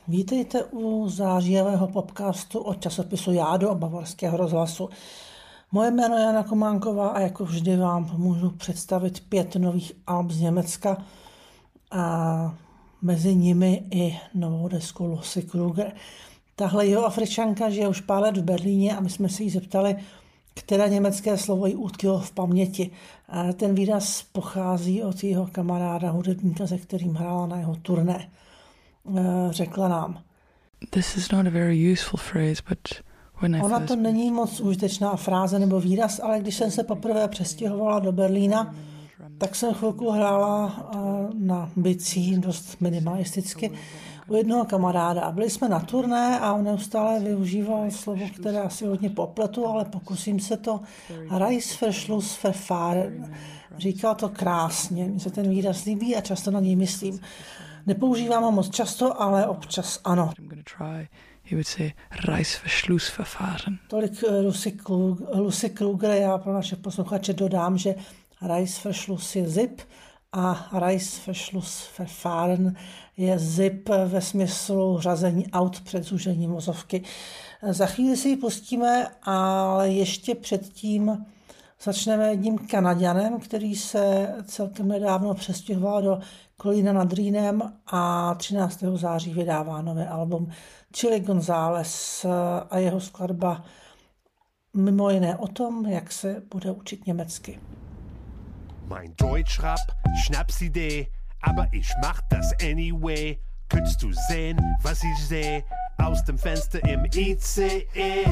Vítejte u zářijového podcastu od časopisu Jádo a Bavorského rozhlasu. Moje jméno je Jana Kománková a jako vždy vám můžu představit 5 nových alb z Německa a mezi nimi i novou desku Lucy Kruger. Tahle Jihoafričanka žije už pár let v Berlíně a my jsme se jí zeptali, které německé slovo jí utkvělo v paměti. A ten výraz pochází od jeho kamaráda, hudebníka, se kterým hrála na jeho turné. Řekla nám. This is not a very useful phrase, but when Ona to není moc užitečná fráze nebo výraz, ale když jsem se poprvé přestěhovala do Berlína, tak jsem chvilku hrála na bicí, dost minimalisticky, u jednoho kamaráda. A byli jsme na turné a on neustále využíval slovo, které asi hodně popletu, ale pokusím se to. Reißverschlussverfahren. Říkal to krásně, mně se ten výraz líbí a často na něj myslím. Nepoužívám ho moc často, ale občas ano. He would say Reißverschlussverfahren. Tolik Lucy Kruger. Já pro naše posluchače dodám, že Reißverschluss je zip a Reißverschlussverfahren je zip ve smyslu řazení aut před zúžením vozovky. Za chvíli si ji pustíme, ale ještě předtím začneme jedním Kanaďanem, který se celkem nedávno přestěhoval do Kolína nad Rýnem a 13. září vydává nové album Chili González a jeho skladba mimo jiné o tom, jak se bude učit německy. Mein Deutschrap, Schnapsidee, aber ich mach das anyway. Könntest du sehen, was ich seh, aus dem Fenster im ICE,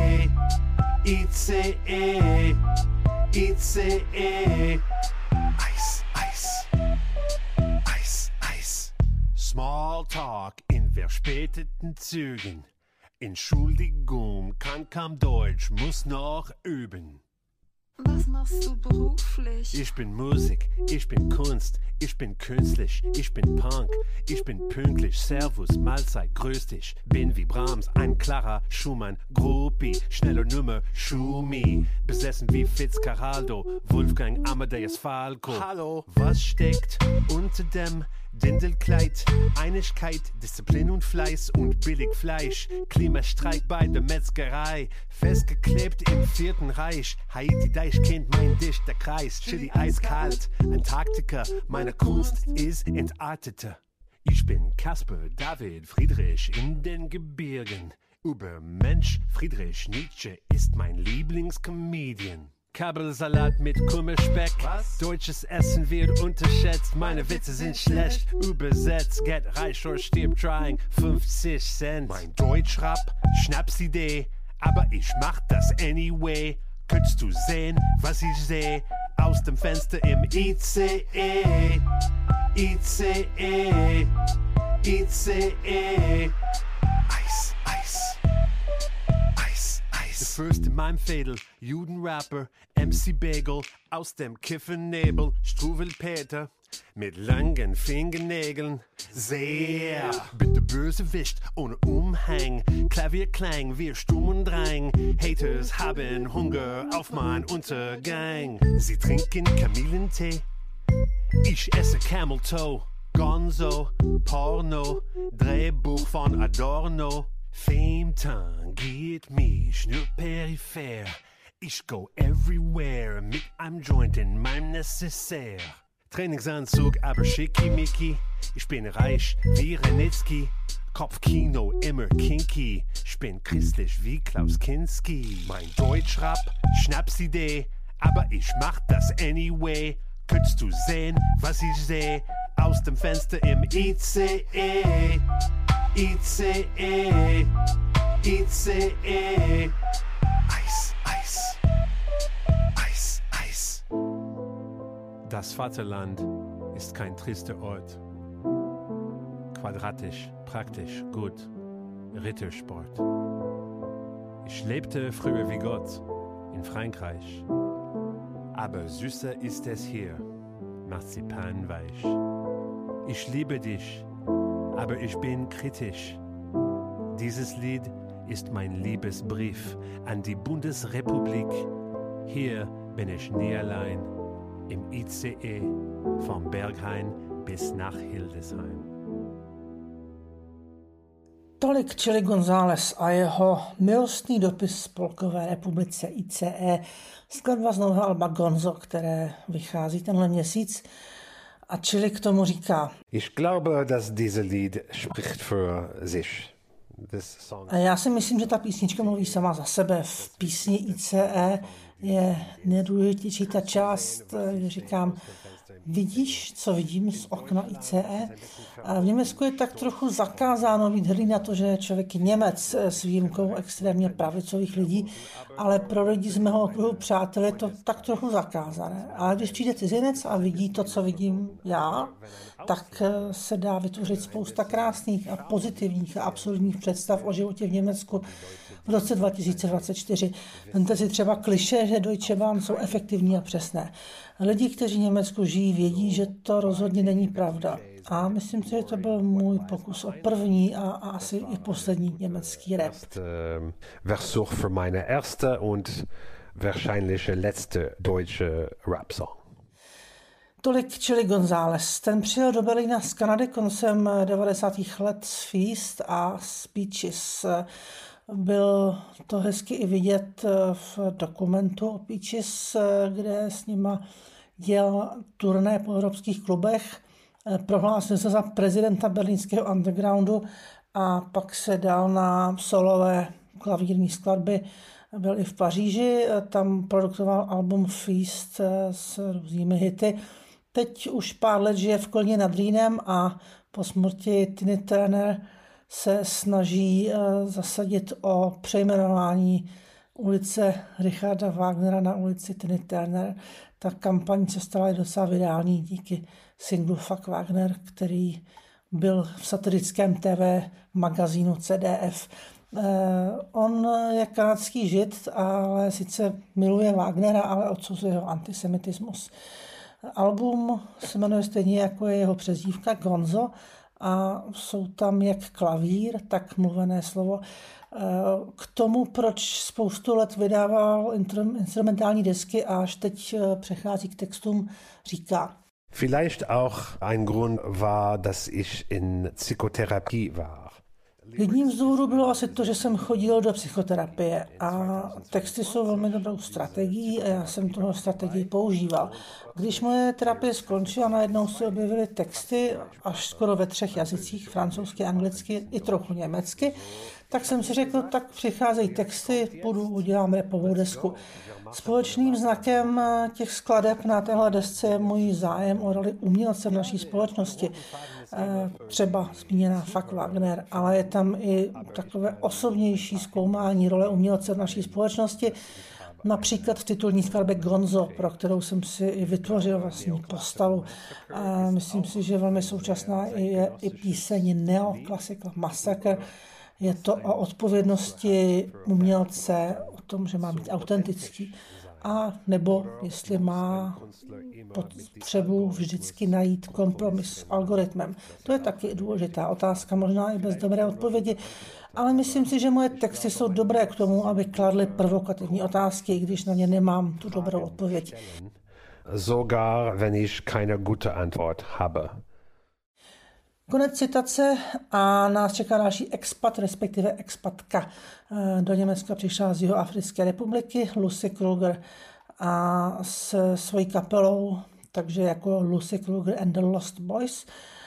ICE, ICE. Eis, Eis, Eis, Eis. Smalltalk in verspäteten Zügen. Entschuldigung, kann kaum Deutsch, muss noch üben. Was machst du beruflich? Ich bin Musik, ich bin Kunst, ich bin künstlich, ich bin Punk, ich bin pünktlich, Servus, Mahlzeit, grüß dich. Bin wie Brahms, ein klarer Schumann, Groupie, schneller Nummer, Schumi. Besessen wie Fitzcarraldo, Wolfgang Amadeus Falco. Hallo, was steckt unter dem Dindelkleid? Einigkeit, Disziplin und Fleiß und billig Fleisch. Klimastreik bei der Metzgerei. Festgeklebt im 4. Reich. Haiti Deichkind, mein dichter Kreis. Chili eiskalt, Antarktika. Meine Kunst ist entartete. Ich bin Kasper David Friedrich in den Gebirgen. Übermensch Friedrich Nietzsche ist mein Lieblingscomedian. Kabelsalat mit Kummerspeck. Was? Deutsches Essen wird unterschätzt. Meine Witze sind schlecht übersetzt. Get reich or stirb trying. 50 Cent. Mein Deutschrap, Schnapsidee. Aber ich mach das anyway. Könntest du sehen, was ich seh? Aus dem Fenster im ICE. ICE. ICE. Eis, Eis. Eis, Eis. Der Fürst in meinem Fädel, Judenrapper, MC Bagel, aus dem Kiffennebel, Struwelpeter, mit langen Fingernägeln. Sehr, bin der Bösewicht ohne Umhang, Klavierklang, wir stumm und drang. Haters haben Hunger auf mein Untergang. Sie trinken Kamillentee, ich esse Camel Toe. Gonzo, Porno, Drehbuch von Adorno. Fame-Tan geht mich nur peripher. Ich go everywhere mit einem Joint in meinem Necessaire. Trainingsanzug, aber schickimicki. Ich bin reich wie Renitzky. Kopfkino immer kinky. Ich bin christlich wie Klaus Kinski. Mein Deutschrap, Schnapsidee. Aber ich mach das anyway. Könntest du sehen, was ich seh? Aus dem Fenster im ICE. ICE. ICE. Eis, Eis. Eis, Eis. Das Vaterland ist kein trister Ort. Quadratisch, praktisch, gut. Rittersport. Ich lebte früher wie Gott in Frankreich. Aber süßer ist es hier, marzipanweich. Ich liebe dich, aber ich bin kritisch. Dieses Lied ist mein Liebesbrief an die Bundesrepublik. Hier bin ich nie allein, im ICE vom Berghain bis nach Hildesheim. Tolik Chili González a jeho milostný dopis Spolkové republice ICE, skladba z nového alba Gonzo, které vychází tenhle měsíc. A Chili k tomu říká: Ich glaube, dass dieses Lied spricht für sich. A já si myslím, že ta písnička mluví sama za sebe. V písni ICE je nejdůležitější ta část, kde říkám: vidíš, co vidím z okna ICE? A v Německu je tak trochu zakázáno být hrdý na to, že je člověk Němec s výjimkou extrémně pravicových lidí, ale pro lidi z mého okruhu přátel je to tak trochu zakázané. Ale když přijde cizinec a vidí to, co vidím já, tak se dá vytvořit spousta krásných a pozitivních a absurdních představ o životě v Německu v roce 2024. Vemte si třeba klišé, že Deutsche Bahn jsou efektivní a přesné. Lidi, kteří v Německu žijí, vědí, že to rozhodně není pravda. A myslím si, že to byl můj pokus o první a asi i poslední německý rap. Versuch für meine erste und wahrscheinlich letzte deutsche Rap-Song. Tolik Chili González. Ten přijel do Berlína z Kanady koncem 90. let z Feast a Speeches. Byl to hezky i vidět v dokumentu o Peaches, kde s nima dělal turné po evropských klubech. Prohlásil se za prezidenta berlínského undergroundu a pak se dal na solové klavírní skladby. Byl i v Paříži, tam produkoval album Feast s různými hity. Teď už pár let žije v Kolně nad Rýnem a po smrti Tiny Turner se snaží zasadit o přejmenování ulice Richarda Wagnera na ulici Tiny Turner. Ta kampaň se stala docela virální díky singlu Fuck Wagner, který byl v satirickém TV magazínu CDF. On je kanadský žid, ale sice miluje Wagnera, ale odsuzuje jeho antisemitismus. Album se jmenuje stejně jako je jeho přezdívka Gonzo a jsou tam jak klavír, tak mluvené slovo. K tomu, proč spoustu let vydával instrumentální desky a až teď přechází k textům, říká: Vielleicht auch ein Grund war, dass ich in Psychotherapie war. Jedním z důvodů bylo asi to, že jsem chodil do psychoterapie a texty jsou velmi dobrou strategií a já jsem toho strategii používal. Když moje terapie skončila, najednou se objevily texty až skoro ve 3 jazycích, francouzsky, anglicky i trochu německy, tak jsem si řekl, tak přicházejí texty, udělám rapovou desku. Společným znakem těch skladeb na téhle desce je můj zájem o roli umělce v naší společnosti. Třeba zmíněná Fuck Wagner, ale je tam i takové osobnější zkoumání role umělce v naší společnosti. Například v titulní skladbě Gonzo, pro kterou jsem si i vytvořil vlastní postavu. Myslím si, že velmi současná je i píseň Neoclassical Massacre. Je to o odpovědnosti umělce, o tom, že má být autentický, a nebo jestli má potřebu vždycky najít kompromis s algoritmem. To je taky důležitá otázka, možná i bez dobré odpovědi, ale myslím si, že moje texty jsou dobré k tomu, aby kladly provokativní otázky, i když na ně nemám tu dobrou odpověď. Sogar wenn ich keine gute Antwort habe. Konec citace a nás čeká další expat, respektive expatka. Do Německa přišla z Jihoafrické republiky Lucy Kruger a s svojí kapelou, takže jako Lucy Kruger and the Lost Boys,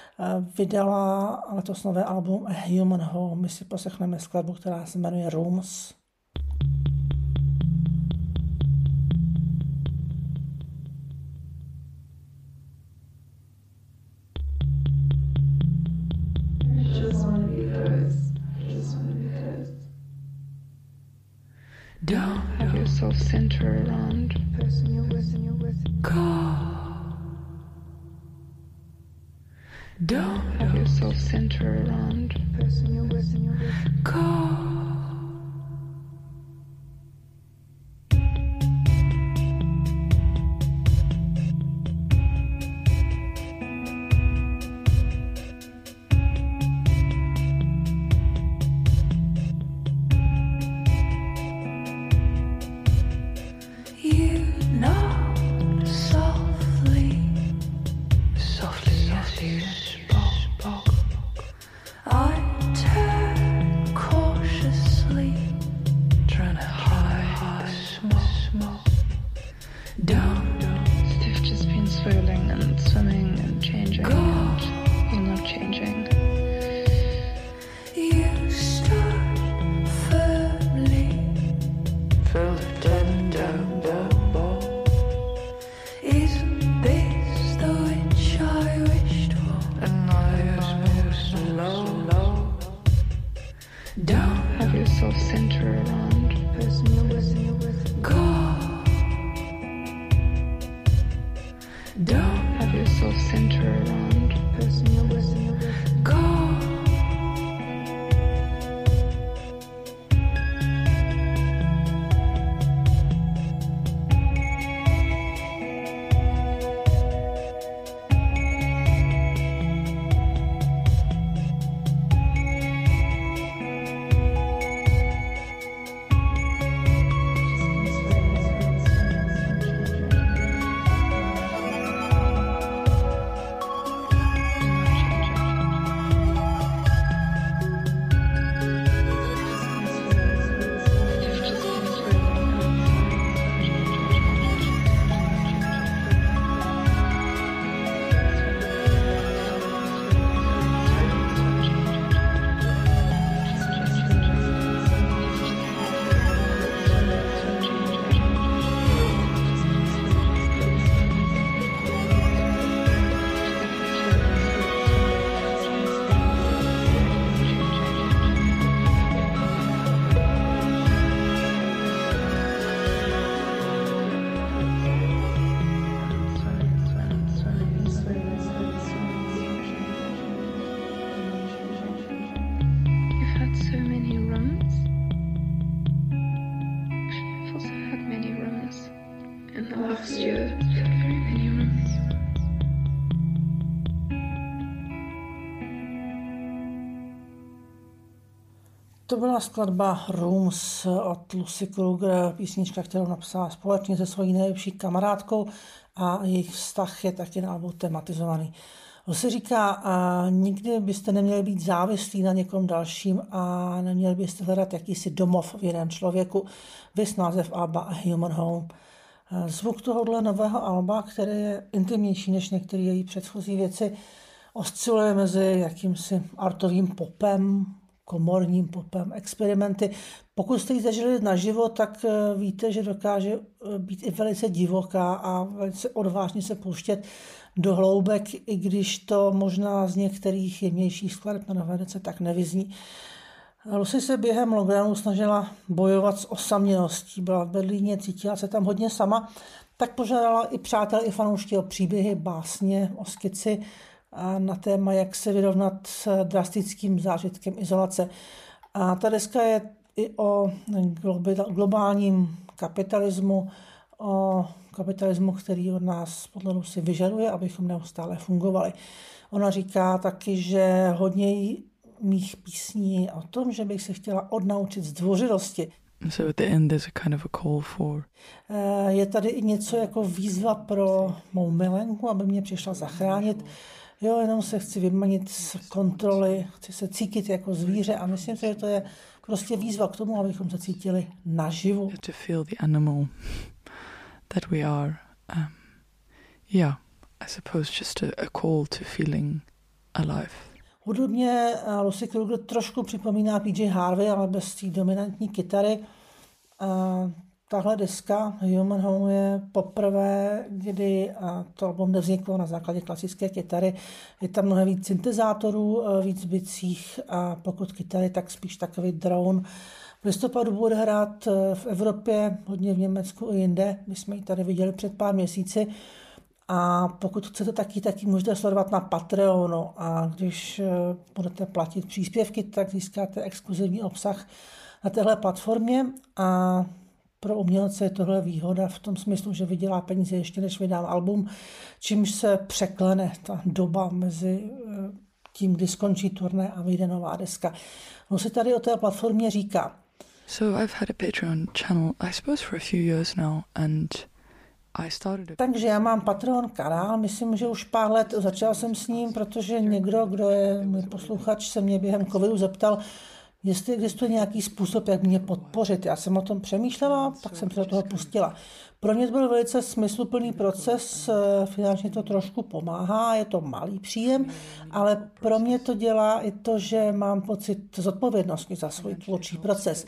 vydala letos nové album A Human Home. My si poslechneme skladbu, která se jmenuje Rooms. Don't Have yourself center around person you're with. go. Don't Have yourself center around person you're with. go. Softly you spoke. I Have yourself center around the person you're with. Go. Down. Have yourself center around the person you're with. Go. You've had so many rooms. I've also had many rooms. In the last year, I've had very many rooms. To byla skladba Rooms od Lucy Kruger, písnička, kterou napsala společně se svojí nejlepší kamarádkou a jejich vztah je taky na albu tematizovaný. Lucy říká, nikdy byste neměli být závislí na někom dalším a neměli byste hledat jakýsi domov v jiném člověku. Vys název alba A Human Home. Zvuk tohohle nového alba, který je intimnější než některé její předchozí věci, osciluje mezi jakýmsi artovým popem, komorním popem, experimenty. Pokud jste ji zažili naživo, tak víte, že dokáže být i velice divoká a velice odvážně se pouštět do hloubek, i když to možná z některých jemnějších skladeb na nové desce tak nevyzní. Lucy se během lockdownu snažila bojovat s osamělostí, byla v Berlíně, cítila se tam hodně sama, tak požádala i přátel, i fanoušky o příběhy, básně, o skici a na téma, jak se vyrovnat s drastickým zážitkem izolace. A ta deska je i o globálním kapitalismu, o kapitalismu, který od nás podle Lucy vyžaduje, abychom neustále fungovali. Ona říká taky, že hodně mých písní o tom, že bych se chtěla odnaučit zdvořilosti. So at the end there's a kind of a call for. Je tady i něco jako výzva pro mou milenku, aby mě přišla zachránit. Jo, jenom se chci vymanit z kontroly, chci se cítit jako zvíře a myslím si, že to je prostě výzva k tomu, abychom se cítili naživu. To feel the animal that we are. Yeah, I suppose just a call to feeling alive. Hudobně Lucy Kruger trošku připomíná PJ Harvey, ale bez té dominantní kytary. Tahle deska Human Home je poprvé, kdy to album nevzniklo na základě klasické kytary. Je tam mnohem víc syntezátorů, víc bicích a pokud kytary, tak spíš takový drone. V listopadu bude hrát v Evropě, hodně v Německu i jinde. My jsme ji tady viděli před pár měsíci. A pokud chcete taky můžete sledovat na Patreonu a když budete platit příspěvky, tak získáte exkluzivní obsah na téhle platformě a pro umělce je tohle výhoda v tom smyslu, že vydělá peníze ještě než vydám album, čímž se překlene ta doba mezi tím, kdy skončí turné a vyjde nová deska. No si tady o té platformě říká. So I've had a Patreon channel, I suppose for a few years now, and takže já mám Patreon kanál, myslím, že už pár let začal jsem s ním, protože někdo, kdo je můj posluchač, se mě během covidu zeptal, jestli existuje nějaký způsob, jak mě podpořit. Já jsem o tom přemýšlela, tak jsem se do toho pustila. Pro mě to byl velice smysluplný proces, finančně to trošku pomáhá, je to malý příjem, ale pro mě to dělá i to, že mám pocit zodpovědnosti za svůj tvůrčí proces.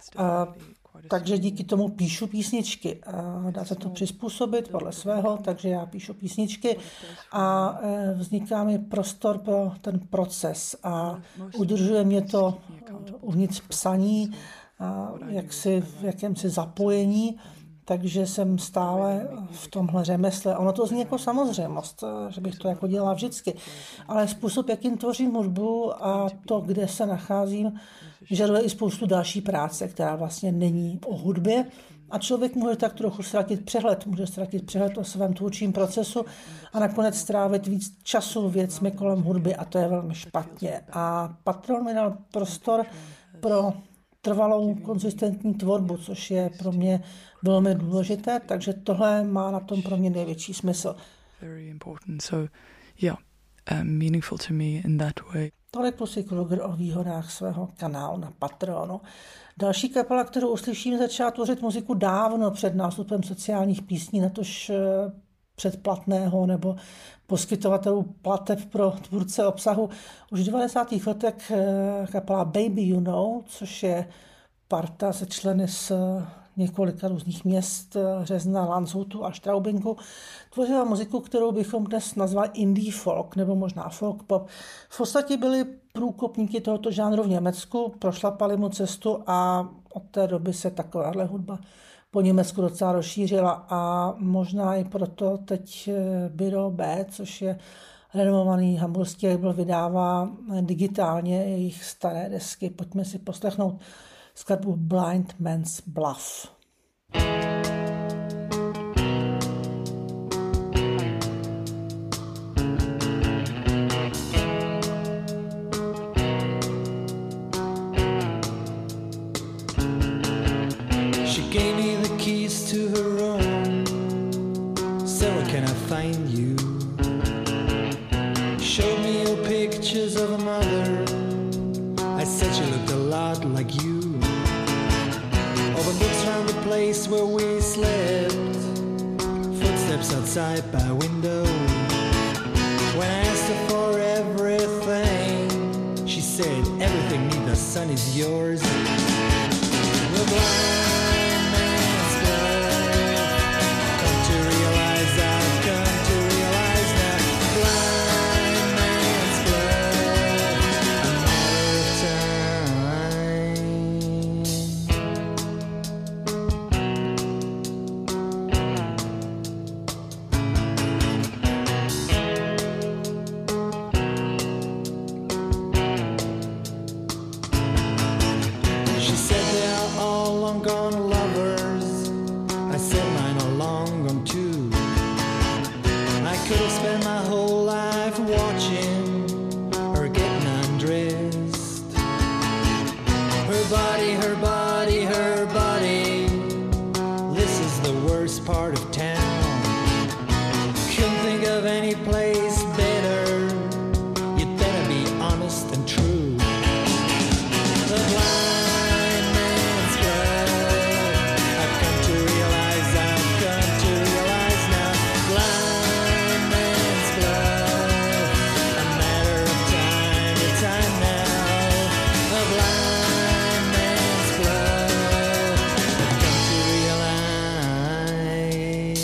Takže díky tomu píšu písničky. Dá se to přizpůsobit podle svého, takže já píšu písničky a vzniká mi prostor pro ten proces a udržuje mě to uvnitř psaní, a v jakémsi zapojení, takže jsem stále v tomhle řemesle. Ono to zní jako samozřejmost, že bych to jako dělala vždycky, ale způsob, jakým tvořím hudbu a to, kde se nacházím, vyžaduje i spoustu další práce, která vlastně není o hudbě. A člověk může tak trochu ztratit přehled o svém tvůrčím procesu a nakonec strávit víc času věcmi kolem hudby a to je velmi špatně. A Patreon mi dal prostor pro trvalou konzistentní tvorbu, což je pro mě velmi důležité, takže tohle má na tom pro mě největší smysl. Very important. So, yeah, meaningful to me in that way. Tolik Lucy Kruger o výhodách svého kanálu na Patreonu. Další kapela, kterou uslyším, začala tvořit muziku dávno před nástupem sociálních písní, natož předplatného nebo poskytovatelů plateb pro tvůrce obsahu. Už v 90. letech kapela Baby You Know, což je parta se členy z několika různých měst, Řezna, Landshutu a Straubingu, tvořila muziku, kterou bychom dnes nazvali indie folk nebo možná folk pop. V podstatě byli průkopníky tohoto žánru v Německu, prošlapali mu cestu a od té doby se takováhle hudba po Německu docela rozšířila a možná i proto teď Biro B, což je renomovaný hamburský label, vydává digitálně jejich staré desky. Pojďme si poslechnout skladbu Blind Man's Bluff. She gave me the keys to her room. Sarah, can I find you? Showed me your pictures of a mother. I said she looked a lot like you. All the books around the place where we slept. Footsteps outside my window. When I asked her for everything, she said everything neath the sun is yours. The blind man's bluff. Come to realize, I've come to realize now. Blind man's bluff. A matter of time. She said they are all long gone lovers. I said mine are long gone too. I could have spent my whole life watching her getting undressed. Her body, her body, her body. This is the worst part of town. Couldn't think of any place better. You'd better be honest and true. The blind man's bluff. I've come to realize, I've come to realize now. Blind man's bluff. A matter of time, it's time now. The blind man's bluff. I've come to realize.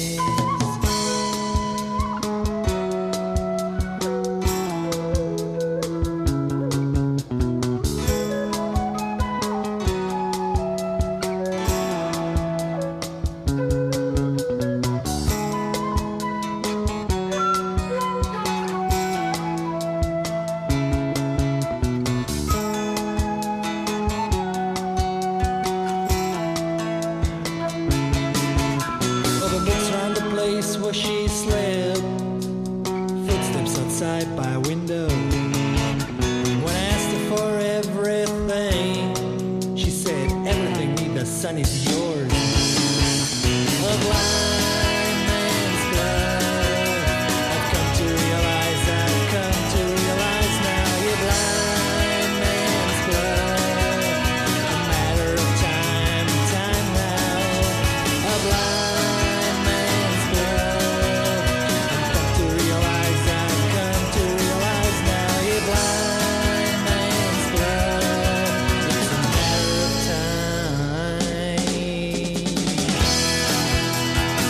All the books around the place where she slept. Footsteps outside my window. When I asked her for everything, she said everything neath the sun is yours. A blind man's bluff. I've come to realize, I've come to realize now. You're blind man's bluff. A matter of time, time now. A blind man's bluff. I've come to realize, I've come to realize now. You're blind man's bluff. It's a matter of time.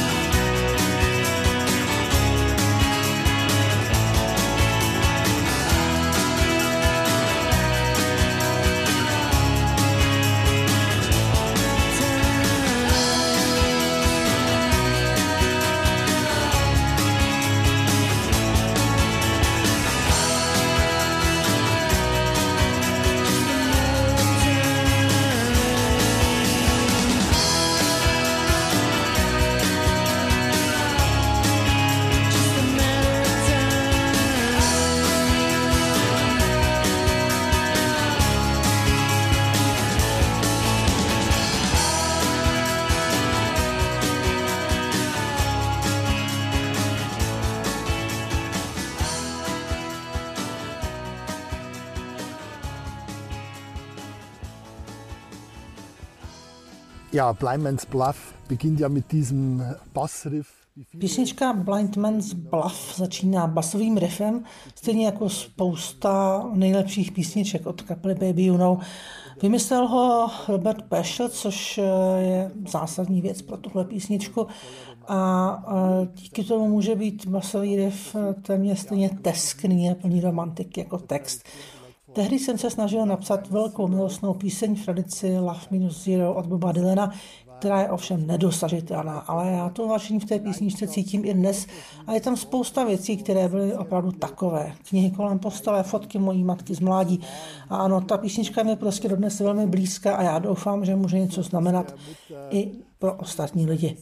Ja, Blind Man's Bluff beginnt ja mit diesem Bassriff. Písnička Blind Man's Bluff začíná basovým riffem, stejně jako spousta nejlepších písniček od kapely Baby You Know. Vymyslel ho Robert Paschal, což je zásadní věc pro tuhle písničku a díky tomu může být basový riff téměř stejně teskný a plný romantiky jako text. Tehdy jsem se snažil napsat velkou milostnou píseň v tradici Love Minus Zero od Boba Dylana, která je ovšem nedosažitelná, ale já to vážení v té písničce cítím i dnes a je tam spousta věcí, které byly opravdu takové. Knihy kolem postele, fotky mojí matky z mládí a ano, ta písnička mi prostě dodnes velmi blízká a já doufám, že může něco znamenat i pro ostatní lidi.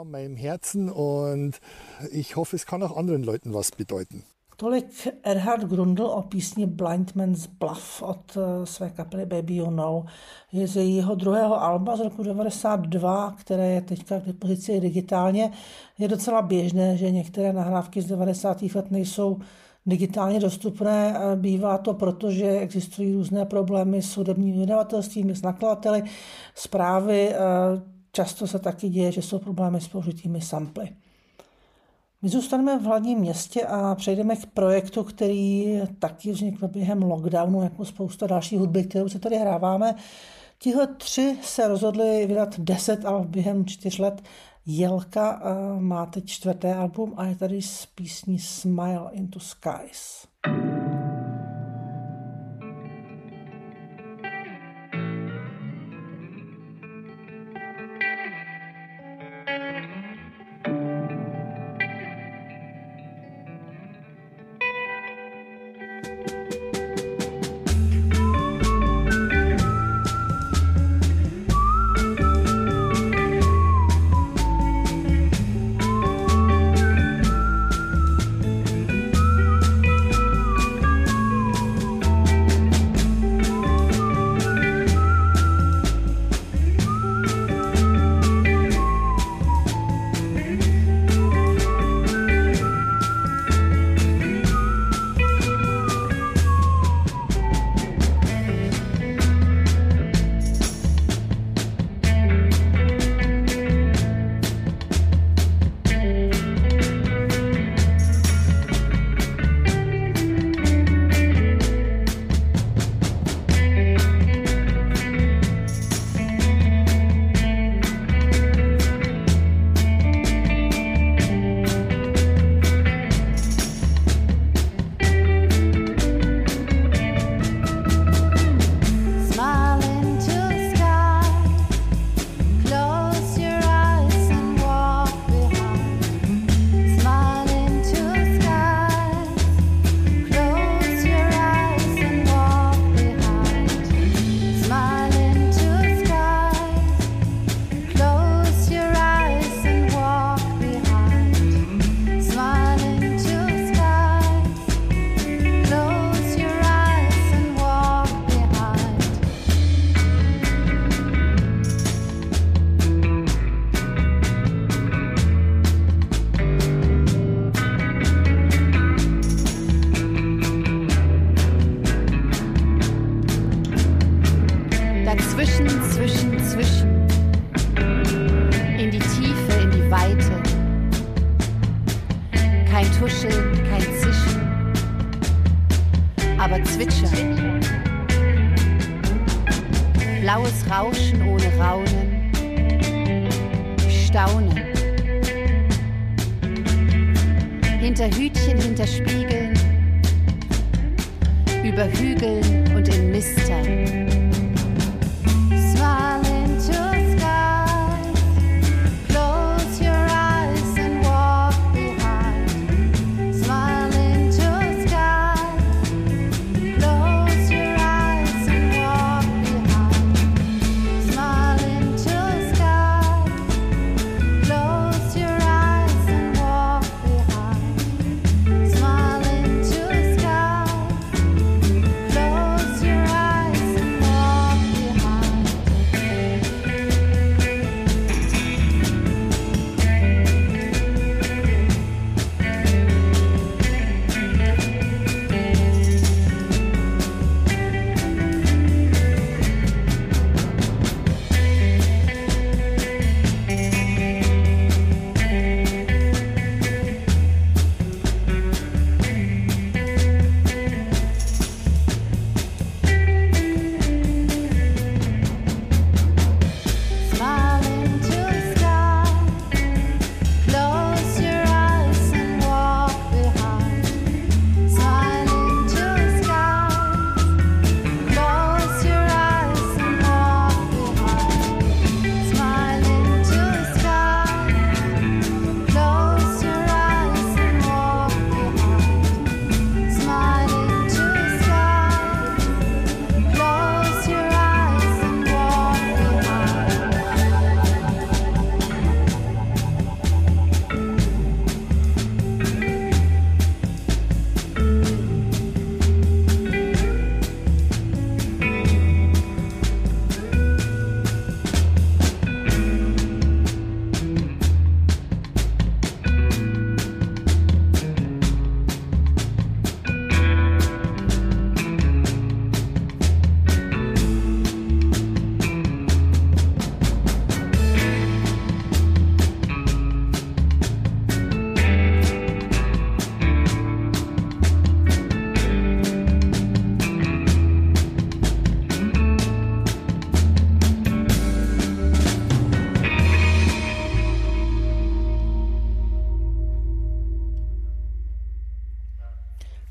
Ich hoffe, es kann auch anderen Leuten was bedeuten. Tolik Erhard Grundl o písni Blind Man's Bluff od své kapely Baby You Know. Je z jejího druhého alba z roku 92, které je teďka k dispozici digitálně. Je docela běžné, že některé nahrávky z 90. let nejsou digitálně dostupné. Bývá to proto, že existují různé problémy s hudebním vydavatelstvím, s nakladateli, zprávy. Často se taky děje, že jsou problémy s použitými samply. My zůstaneme v hlavním městě a přejdeme k projektu, který taky vznikl během lockdownu, jako spousta další hudby, kterou se tady hráváme. Tihle 3 se rozhodli vydat 10 alb během 4 let. Jelka má teď 4. album a je tady s písní Smile into Skies.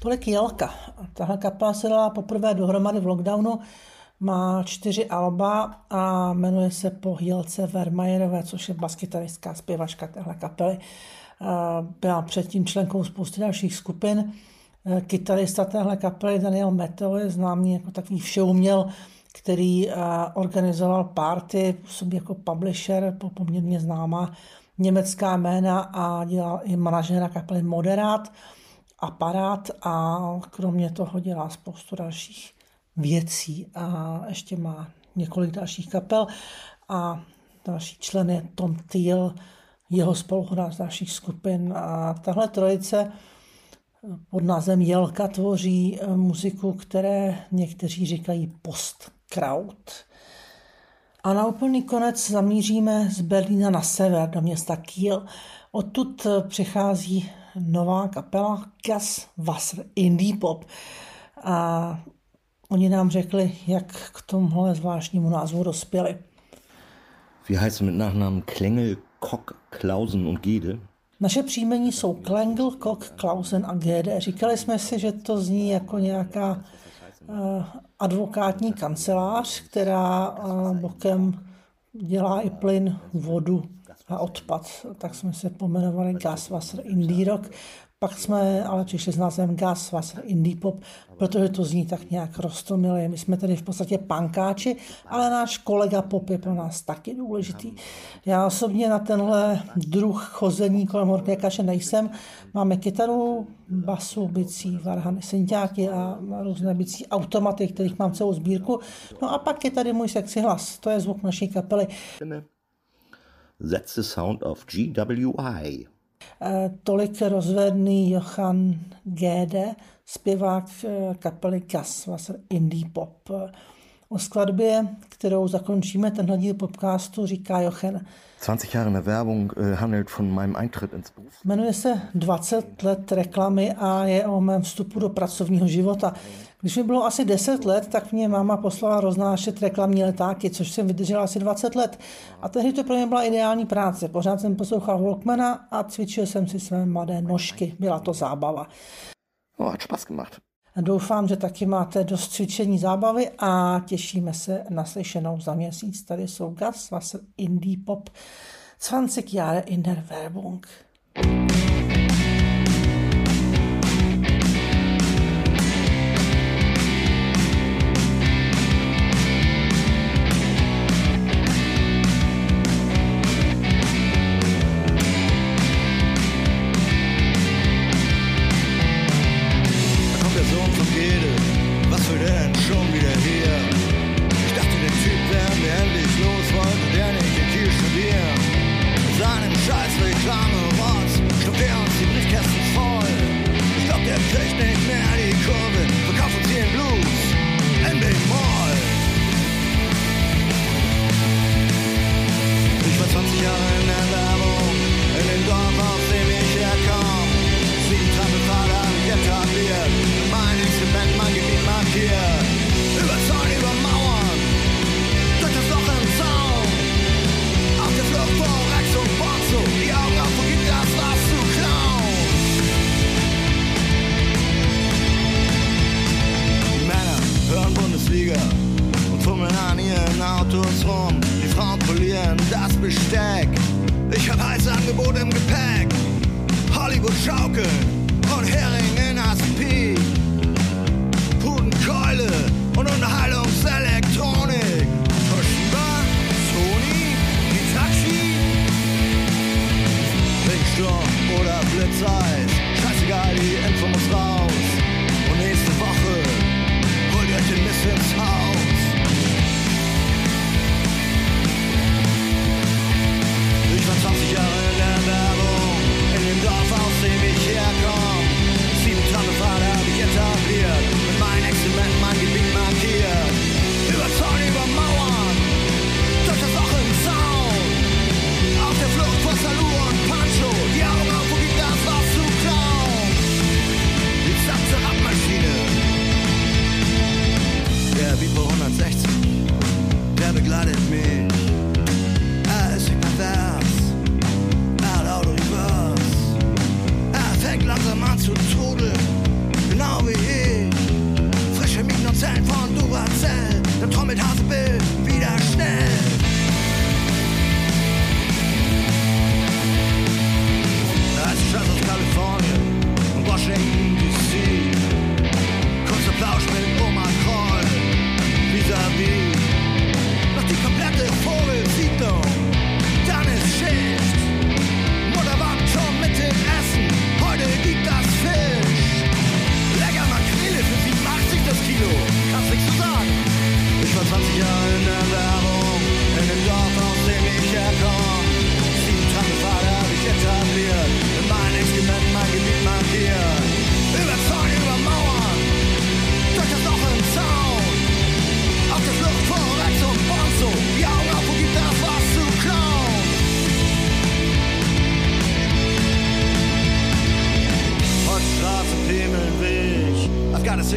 spolek Jelka. Tahle kapela se dala poprvé dohromady v lockdownu, má 4 alba a jmenuje se po Jelce Vermajerové, což je baskytaristka, zpěvačka téhle kapely. Byla předtím členkou spousty dalších skupin. Kytarista téhle kapely Daniel Meteo je známý jako takový všeuměl, který organizoval party, působí jako publisher, poměrně známá německá jména a dělal i manažera kapely Moderát, Aparát a kromě toho dělá spoustu dalších věcí a ještě má několik dalších kapel a další člen je Tom Thiel, jeho spoluhráč z dalších skupin a tahle trojice pod názvem Jelka tvoří muziku, které někteří říkají post-kraut. A na úplný konec zamíříme z Berlína na sever do města Kiel. Odtud přichází nová kapela Gas Wasser Indie Pop. A oni nám řekli, jak k tomuhle zvláštnímu názvu dospěli. Wie heißt mit Nachnamen Klengel, Kock, Klausen und Gede? Naše příjmení jsou Klengel, Kock, Klausen a Gede. Říkali jsme si, že to zní jako nějaká advokátní kancelář, která bokem dělá i plyn, vodu a odpad. Tak jsme se pomenovali Gas Wasser Indie Rock. Pak jsme ale přišli s názvem Gas Wasser Indie Pop, protože to zní tak nějak roztomilé. My jsme tedy v podstatě pankáči, ale náš kolega pop je pro nás taky důležitý. Já osobně na tenhle druh chození kolem horké kaše nejsem. Máme kytaru, basu, bicí, varhany, synťáky a různé bicí automaty, kterých mám celou sbírku. No a pak je tady můj sexy hlas, to je zvuk naší kapely. That's the sound of GWI. Tolik rozvedný Johann Gede, zpěvák kapely Gas Wasser Indie Pop. O skladbě, kterou zakončíme tenhle díl podcastu, říká Jochen. 20 Jahre in der Werbung handelt von meinem Eintritt ins Beruf. Jmenuje se 20 let reklamy a je o mém vstupu do pracovního života. Když mi bylo asi 10 let, tak mě máma poslala roznášet reklamní letáky, což jsem vydržela asi 20 let. A tehdy to pro mě byla ideální práce. Pořád jsem poslouchal Walkmana a cvičil jsem si své mladé nožky. Byla to zábava. Hat Spaß gemacht. Doufám, že taky máte dost cvičení zábavy a těšíme se na slyšenou za měsíc. Tady jsou Gas Wasser Indie Pop 20 Jahre in der Werbung. Wie bei 100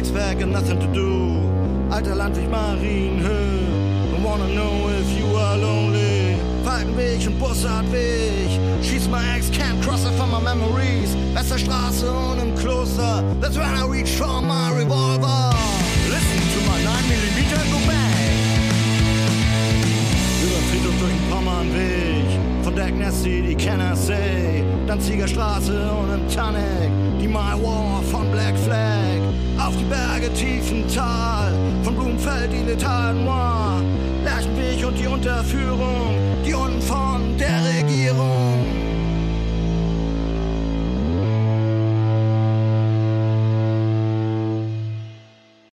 Sixpack and nothing to do. Alter Landweg Marienhöhe. Don't wanna know if you are lonely. Falkenweg und Bussardweg. She's my ex, can't cross her from my memories. Westerstraße und im Kloster. That's when I reach for my revolver. Listen to my 9mm go bang. Über den Friedhof durch den Pommernweg. Von Dagnasty, die Kennersee. Danziger Straße und im Tanneck. Die My War von Black Flag. Auf die Berge Tiefental. Von Blumenfeld die Letal Noir. Lerchenweg und die Unterführung. Die unten von der